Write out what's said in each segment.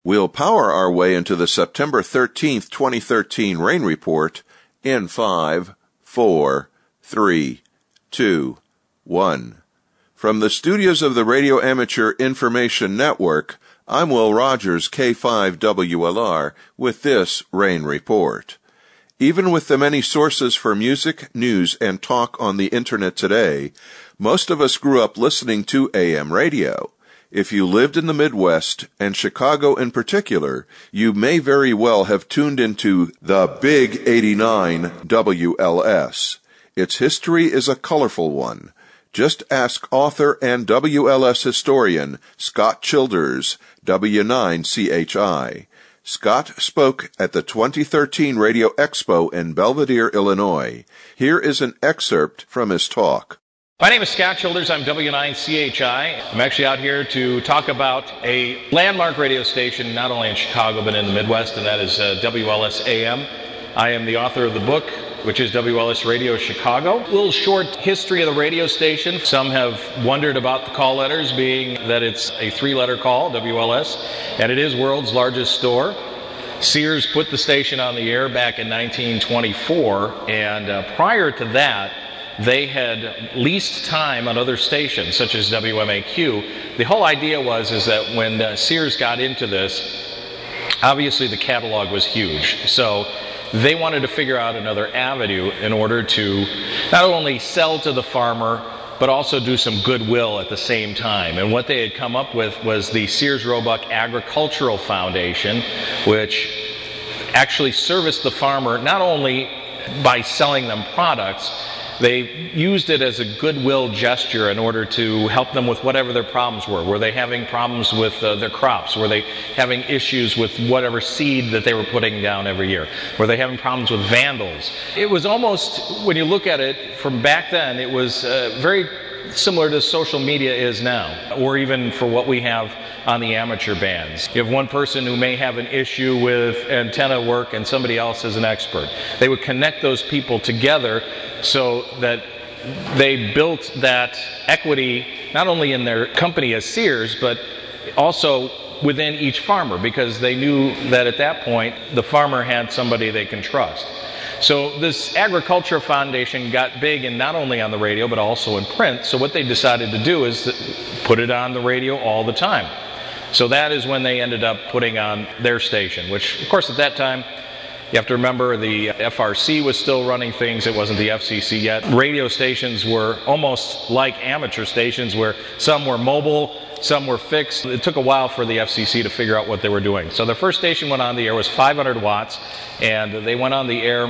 We'll power our way into the September 13th, 2013 rain report in 5, 4, 3, 2, 1. From the studios of the Radio Amateur Information Network, I'm Will Rogers, K5WLR, with this rain report. Even with the many sources for music, news, and talk on the Internet today, most of us grew up listening to AM radio. If you lived in the Midwest, and Chicago in particular, you may very well have tuned into the Big 89 WLS. Its history is a colorful one. Just ask author and WLS historian Scott Childers, W9CHI. Scott spoke at the 2013 Radio Expo in Belvidere, Illinois. Here is an excerpt from his talk. My name is Scott Childers. I'm W9CHI. I'm actually out here to talk about a landmark radio station, not only in Chicago, but in the Midwest, and that is WLS AM. I am the author of the book, which is WLS Radio Chicago. A little short history of the radio station. Some have wondered about the call letters, being that it's a three-letter call, WLS, and it is world's largest store. Sears put the station on the air back in 1924, and prior to that, they had leased time on other stations, such as WMAQ. The whole idea was that when Sears got into this, obviously the catalog was huge. So they wanted to figure out another avenue in order to not only sell to the farmer, but also do some goodwill at the same time. And what they had come up with was the Sears Roebuck Agricultural Foundation, which actually serviced the farmer not only by selling them products, they used it as a goodwill gesture in order to help them with whatever their problems were. Were they having problems with their crops? Were they having issues with whatever seed that they were putting down every year? Were they having problems with vandals? It was almost, when you look at it from back then, it was very similar to social media is now, or even for what we have on the amateur bands. You have one person who may have an issue with antenna work and somebody else is an expert. They would connect those people together so that they built that equity not only in their company as Sears, but also within each farmer, because they knew that at that point the farmer had somebody they can trust. So this Agriculture Foundation got big, and not only on the radio but also in print. So what they decided to do is put it on the radio all the time. So that is when they ended up putting on their station, which of course at that time, you have to remember the FRC was still running things. It wasn't the FCC yet. Radio stations were almost like amateur stations, where some were mobile, some were fixed. It took a while for the FCC to figure out what they were doing. So their first station went on the air was 500 watts, and they went on the air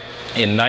in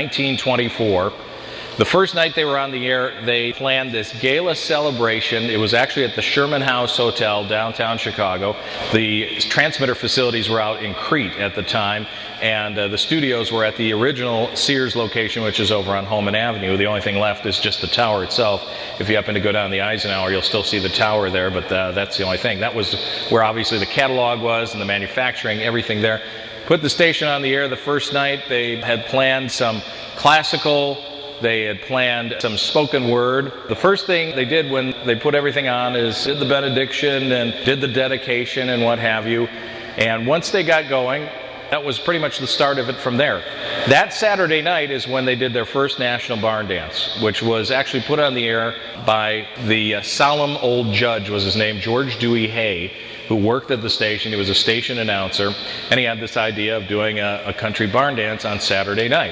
1924. The first night they were on the air, they planned this gala celebration. It was actually at the Sherman House Hotel, downtown Chicago. The transmitter facilities were out in Crete at the time, and the studios were at the original Sears location, which is over on Holman Avenue. The only thing left is just the tower itself. If you happen to go down the Eisenhower, you'll still see the tower there, but that's the only thing. That was where obviously the catalog was, and the manufacturing, everything there. Put the station on the air the first night. They had planned some classical, they had planned some spoken word. The first thing they did when they put everything on is did the benediction and did the dedication and what have you. And once they got going, that was pretty much the start of it from there. That Saturday night is when they did their first National Barn Dance, which was actually put on the air by the solemn old judge, was his name, George Dewey Hay, who worked at the station. He was a station announcer, and he had this idea of doing a country barn dance on Saturday night.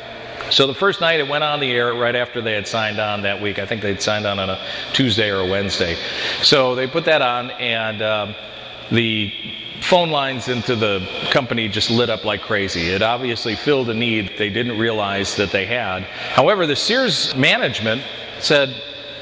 So the first night it went on the air right after they had signed on that week. I think they'd signed on a Tuesday or a Wednesday. So they put that on, and the phone lines into the company just lit up like crazy. It obviously filled a need they didn't realize that they had. However, the Sears management said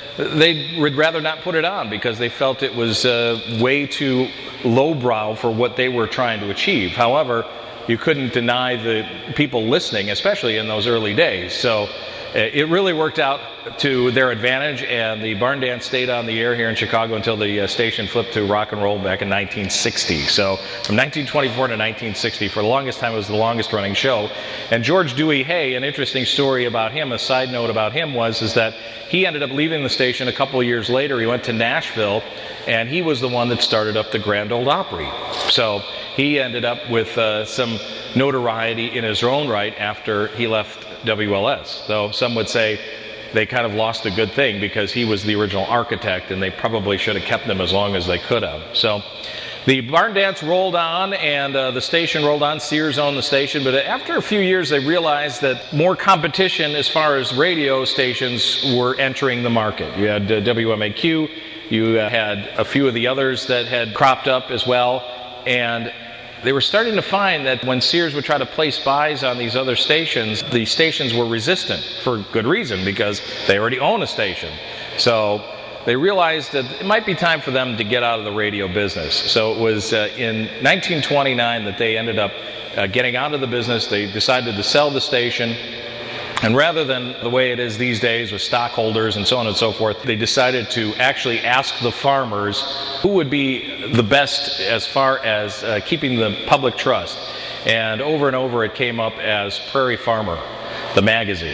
they would rather not put it on because they felt it was way too lowbrow for what they were trying to achieve. However, you couldn't deny the people listening, especially in those early days. So it really worked out to their advantage, and the barn dance stayed on the air here in Chicago until the station flipped to rock and roll back in 1960. So from 1924 to 1960, for the longest time, it was the longest running show. And George Dewey Hay, an interesting story about him, a side note about him is that he ended up leaving the station a couple of years later. He went to Nashville, and he was the one that started up the Grand Ole Opry. So he ended up with some notoriety in his own right after he left WLS. Though some would say they kind of lost a good thing because he was the original architect and they probably should have kept him as long as they could have. So the barn dance rolled on, and the station rolled on. Sears owned the station, but after a few years they realized that more competition as far as radio stations were entering the market. You had WMAQ, you had a few of the others that had cropped up as well, and they were starting to find that when Sears would try to place buys on these other stations, the stations were resistant for good reason, because they already own a station. So they realized that it might be time for them to get out of the radio business. So it was in 1929 that they ended up getting out of the business. They decided to sell the station. And rather than the way it is these days with stockholders and so on and so forth, they decided to actually ask the farmers who would be the best as far as keeping the public trust. And over it came up as Prairie Farmer, the magazine.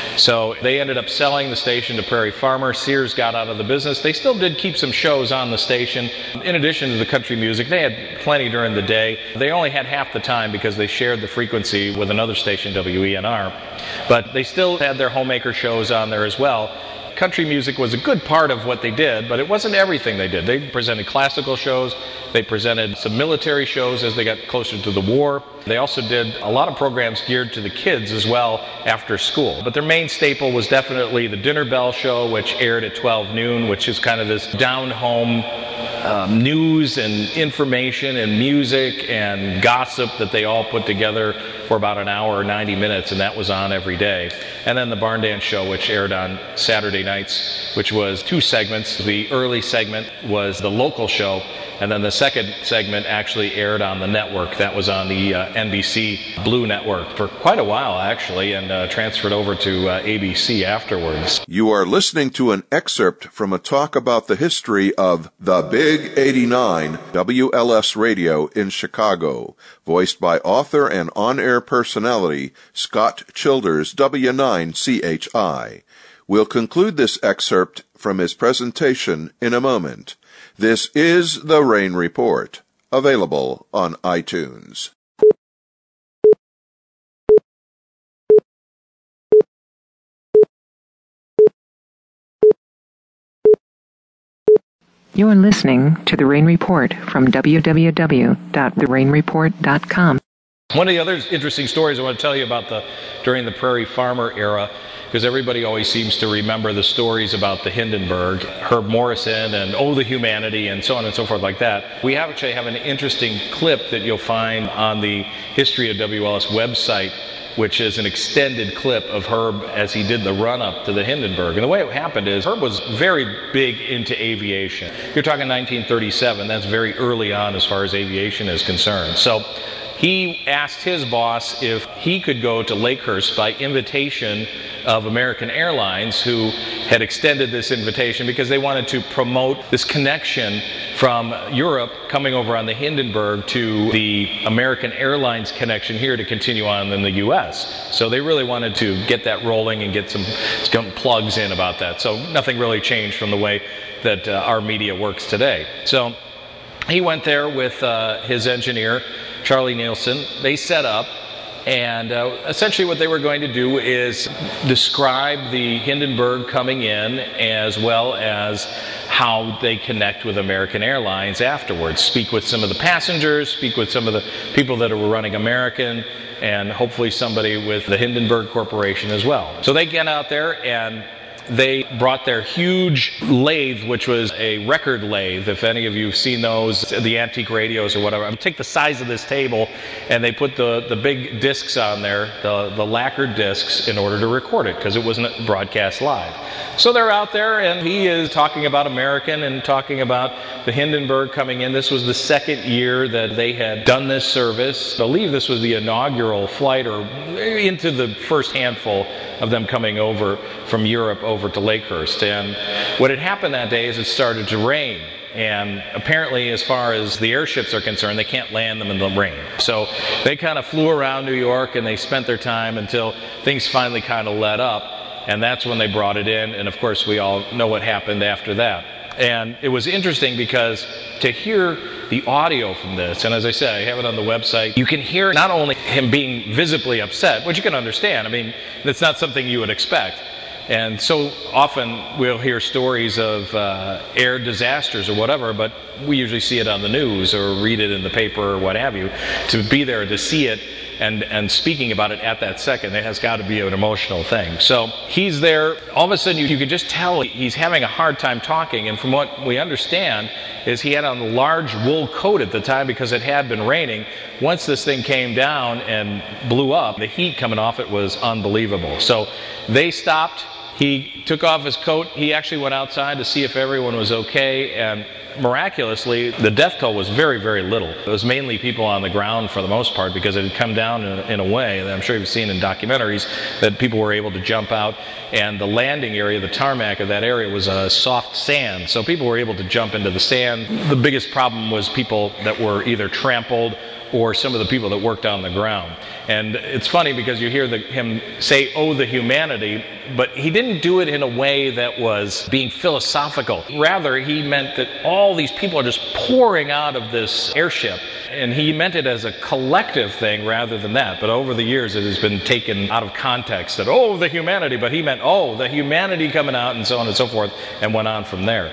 So they ended up selling the station to Prairie Farmer. Sears got out of the business. They still did keep some shows on the station. In addition to the country music, they had plenty during the day. They only had half the time because they shared the frequency with another station, WENR. But they still had their homemaker shows on there as well. Country music was a good part of what they did, but it wasn't everything they did. They presented classical shows. They presented some military shows as they got closer to the war. They also did a lot of programs geared to the kids as well after school. But their main staple was definitely the Dinner Bell Show, which aired at 12 noon, which is kind of this down-home news and information and music and gossip that they all put together for about an hour or 90 minutes, and that was on every day. And then the Barn Dance Show, which aired on Saturday nights, which was 2 segments. The early segment was the local show, and then the second segment actually aired on the network. That was on the NBC Blue Network for quite a while, actually, and transferred over to ABC afterwards. You are listening to an excerpt from a talk about the history of the Big 89 WLS Radio in Chicago, voiced by author and on-air personality Scott Childers, W9CHI. We'll conclude this excerpt from his presentation in a moment. This is The Rain Report, available on iTunes. You are listening to The Rain Report from www.therainreport.com. One of the other interesting stories I want to tell you about during the Prairie Farmer era, because everybody always seems to remember the stories about the Hindenburg, Herb Morrison, and Oh, the Humanity, and so on and so forth like that. We actually have an interesting clip that you'll find on the History of WLS website, which is an extended clip of Herb as he did the run-up to the Hindenburg. And the way it happened is Herb was very big into aviation. You're talking 1937. That's very early on as far as aviation is concerned. So he asked his boss if he could go to Lakehurst by invitation of American Airlines, who had extended this invitation because they wanted to promote this connection from Europe coming over on the Hindenburg to the American Airlines connection here to continue on in the U.S. So they really wanted to get that rolling and get some plugs in about that. So nothing really changed from the way that our media works today. So he went there with his engineer, Charlie Nielsen. They set up, and essentially what they were going to do is describe the Hindenburg coming in, as well as how they connect with American Airlines afterwards. Speak with some of the passengers, speak with some of the people that were running American, and hopefully somebody with the Hindenburg Corporation as well. So they get out there, and they brought their huge lathe, which was a record lathe. If any of you have seen those, the antique radios or whatever, take the size of this table, and they put the big discs on there, the lacquered discs, in order to record it, because it wasn't broadcast live. So they're out there, and he is talking about American and talking about the Hindenburg coming in. This was the second year that they had done this service. I believe this was the inaugural flight, or into the first handful of them coming over from Europe over to Lakehurst. And what had happened that day is it started to rain. And apparently, as far as the airships are concerned, they can't land them in the rain. So they kind of flew around New York, and they spent their time until things finally kind of let up. And that's when they brought it in. And of course, we all know what happened after that. And it was interesting because to hear the audio from this, and as I said, I have it on the website, you can hear not only him being visibly upset, which you can understand. I mean, that's not something you would expect. And so often we'll hear stories of air disasters or whatever, but we usually see it on the news or read it in the paper or what have you. To be there to see it and speaking about it at that second, it has got to be an emotional thing. So he's there. All of a sudden, you can just tell he's having a hard time talking. And from what we understand is he had on a large wool coat at the time because it had been raining. Once this thing came down and blew up, the heat coming off it was unbelievable. So they stopped. He took off his coat. He actually went outside to see if everyone was okay, and miraculously, the death toll was very, very little. It was mainly people on the ground for the most part, because it had come down in a way that I'm sure you've seen in documentaries, that people were able to jump out, and the landing area, the tarmac of that area, was soft sand, so people were able to jump into the sand. The biggest problem was people that were either trampled or some of the people that worked on the ground. And it's funny because you hear him say, "Oh, the humanity," but he didn't do it in a way that was being philosophical. Rather, he meant that all these people are just pouring out of this airship, and he meant it as a collective thing rather than that. But over the years, it has been taken out of context that, "Oh, the humanity," but he meant, "Oh, the humanity coming out," and so on and so forth, and went on from there.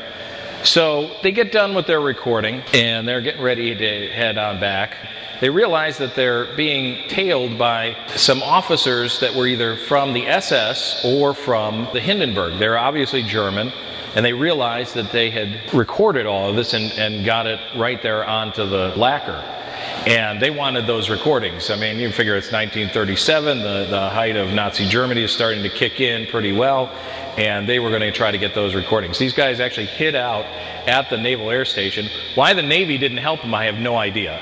So they get done with their recording, and they're getting ready to head on back. They realize that they're being tailed by some officers that were either from the SS or from the Hindenburg. They're obviously German, and they realized that they had recorded all of this and got it right there onto the lacquer. And they wanted those recordings. I mean, you figure it's 1937, the height of Nazi Germany is starting to kick in pretty well, and they were going to try to get those recordings. These guys actually hid out at the Naval Air Station. Why the Navy didn't help them, I have no idea.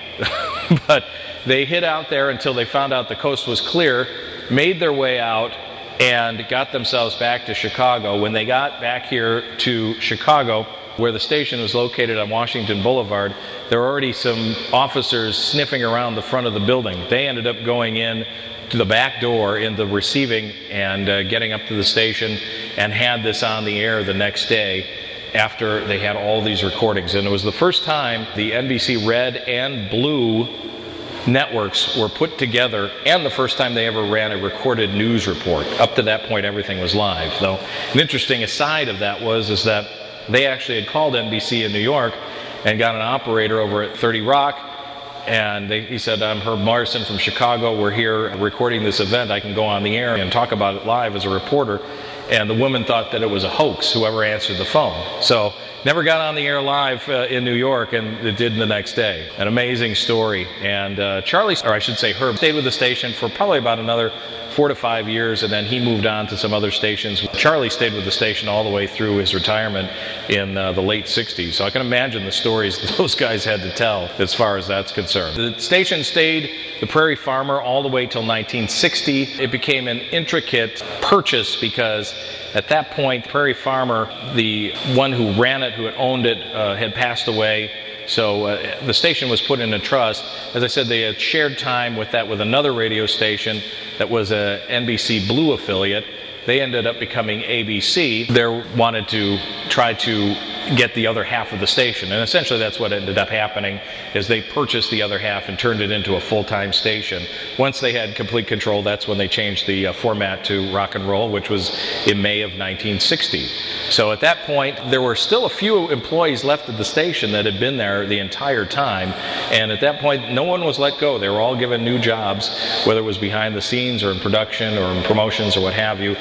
But they hid out there until they found out the coast was clear, made their way out, and got themselves back to Chicago. When they got back here to Chicago, where the station was located on Washington Boulevard, there were already some officers sniffing around the front of the building. They ended up going in to the back door in the receiving and getting up to the station, and had this on the air the next day after they had all these recordings. And it was the first time the NBC Red and Blue networks were put together, and the first time they ever ran a recorded news report. Up to that point, everything was live. Though an interesting aside of that is that they actually had called NBC in New York and got an operator over at 30 Rock, and he said, "I'm Herb Morrison from Chicago. We're here recording this event. I can go on the air and talk about it live as a reporter." And the woman thought that it was a hoax, whoever answered the phone. So never got on the air live in New York, and it did the next day. An amazing story. And Herb, stayed with the station for probably about another 4 to 5 years, and then he moved on to some other stations. Charlie stayed with the station all the way through his retirement in the late 60s. So I can imagine the stories that those guys had to tell as far as that's concerned. The station stayed the Prairie Farmer all the way till 1960. It became an intricate purchase because at that point, Prairie Farmer, the one who ran it, who had owned it, had passed away. So the station was put in a trust. As I said, they had shared time with another radio station that was a NBC Blue affiliate. They ended up becoming ABC. They wanted to try to get the other half of the station, and essentially that's what ended up happening, is they purchased the other half and turned it into a full-time station. Once they had complete control, that's when they changed the format to rock and roll, which was in May of 1960. So at that point, there were still a few employees left at the station that had been there the entire time, and at that point, no one was let go. They were all given new jobs, whether it was behind the scenes or in production or in promotions or what have you.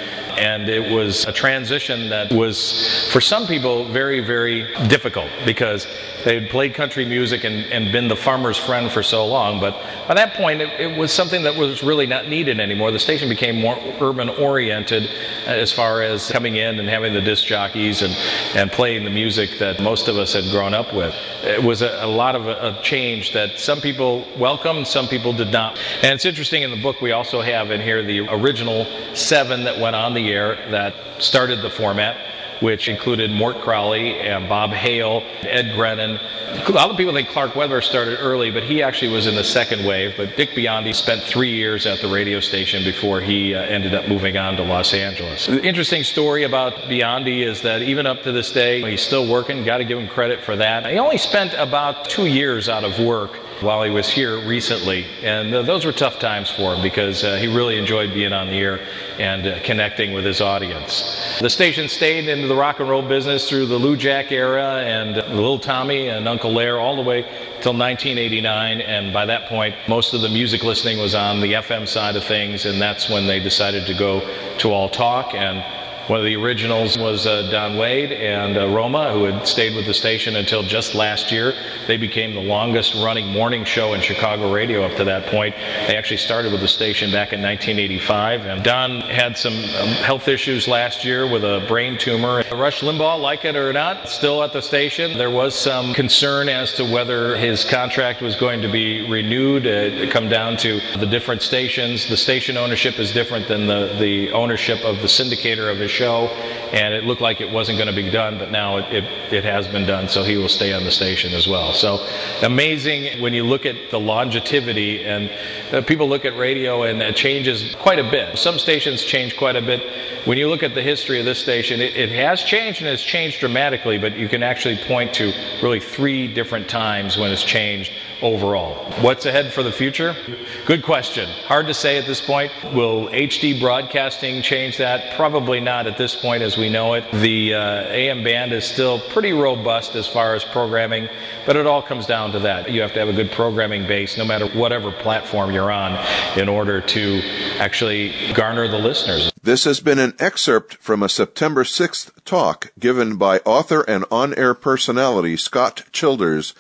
And it was a transition that was, for some people, very, very difficult because they had played country music and been the farmer's friend for so long. But by that point, it was something that was really not needed anymore. The station became more urban-oriented as far as coming in and having the disc jockeys and playing the music that most of us had grown up with. It was a lot of a change that some people welcomed, some people did not. And it's interesting, in the book we also have in here the original 7 that went on the air that started the format, which included Mort Crowley and Bob Hale, Ed Grennan. A lot of people think Clark Weber started early, but he actually was in the second wave. But Dick Biondi spent 3 years at the radio station before he ended up moving on to Los Angeles. The interesting story about Biondi is that even up to this day, he's still working. Got to give him credit for that. He only spent about 2 years out of work while he was here recently, and those were tough times for him because he really enjoyed being on the air and connecting with his audience. The station stayed into the rock and roll business through the Lou Jack era and Little Tommy and Uncle Lair all the way till 1989, and by that point most of the music listening was on the FM side of things, and that's when they decided to go to all talk. And one of the originals was Don Wade and Roma, who had stayed with the station until just last year. They became the longest running morning show in Chicago radio up to that point. They actually started with the station back in 1985. And Don had some health issues last year with a brain tumor. Rush Limbaugh, like it or not, still at the station. There was some concern as to whether his contract was going to be renewed. It come down to the different stations. The station ownership is different than the ownership of the syndicator of his show, and it looked like it wasn't going to be done, but now it has been done, so he will stay on the station as well. So amazing when you look at the longevity, and people look at radio and it changes quite a bit. Some stations change quite a bit. When you look at the history of this station, it has changed, and it's changed dramatically, but you can actually point to really 3 different times when it's changed overall. What's ahead for the future? Good question. Hard to say at this point. Will HD broadcasting change that? Probably not at this point as we know it. The AM band is still pretty robust as far as programming, but it all comes down to that. You have to have a good programming base no matter whatever platform you're on in order to actually garner the listeners. This has been an excerpt from a September 6th talk given by author and on-air personality Scott Childers,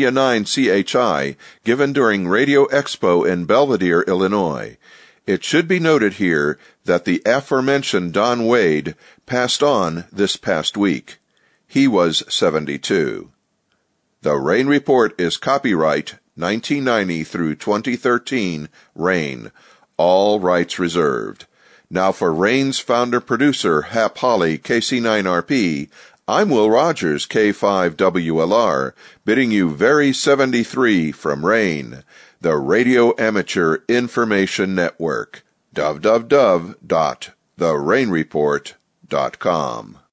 W9CHI, given during Radio Expo in Belvedere, Illinois. It should be noted here that the aforementioned Don Wade passed on this past week. He was 72. The Rain Report is copyright 1990 through 2013, Rain. All rights reserved. Now for Rain's founder-producer, Hap Holly, KC9RP, I'm Will Rogers, K5WLR, bidding you very 73 from Rain, the Radio Amateur Information Network. www.therainreport.com